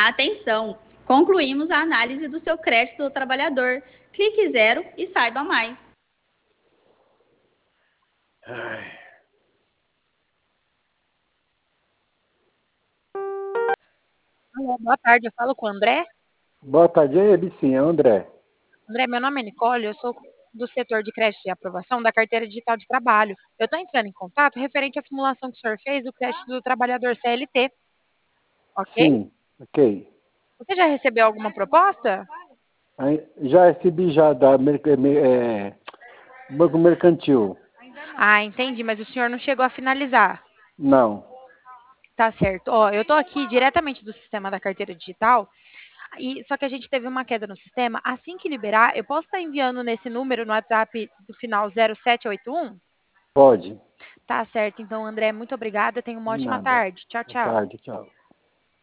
Atenção! Concluímos a análise do seu crédito do trabalhador. Clique zero e saiba mais. Alô, boa tarde, eu falo com o André. Boa tarde, é ele sim, é o André. André, meu nome é Nicole, eu sou do setor de crédito e aprovação da carteira digital de trabalho. Eu estou entrando em contato referente à simulação que o senhor fez do crédito do trabalhador CLT, ok? Sim, ok. Você já recebeu alguma proposta? Já recebi já da Banco Mercantil. Ah, entendi, mas o senhor não chegou a finalizar. Não, Tá certo. Ó, eu estou aqui diretamente do sistema da carteira digital, e só que a gente teve uma queda no sistema. Assim que liberar, eu posso estar enviando nesse número no WhatsApp do final 0781? pode. Tá certo, então, André, muito obrigada. Tenha uma ótima Nada. tarde. Tchau, Boa tchau. tarde, tchau.